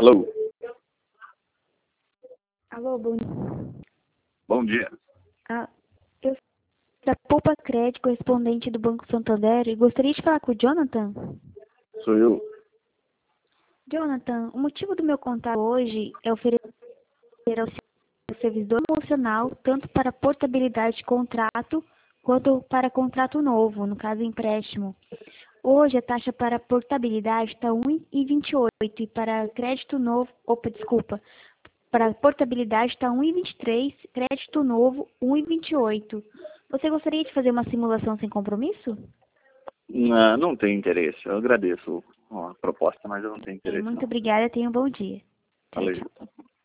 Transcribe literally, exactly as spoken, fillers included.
Alô? Alô, bom dia. Bom dia. Ah, eu sou da Poupa Crédito, correspondente do Banco Santander, e gostaria de falar com o Jonathan. Sou eu. Jonathan, o motivo do meu contato hoje é oferecer ao seu servidor emocional, tanto para portabilidade de contrato, quanto para contrato novo, no caso empréstimo. Hoje a taxa para portabilidade está um vírgula vinte e oito e para crédito novo, opa, desculpa, para portabilidade está um vírgula vinte e três, crédito novo um vírgula vinte e oito. Você gostaria de fazer uma simulação sem compromisso? Não, não tenho interesse. Eu agradeço a proposta, mas eu não tenho Ok, interesse, muito não. obrigada, tenha um bom dia. Tchau, Valeu. tchau.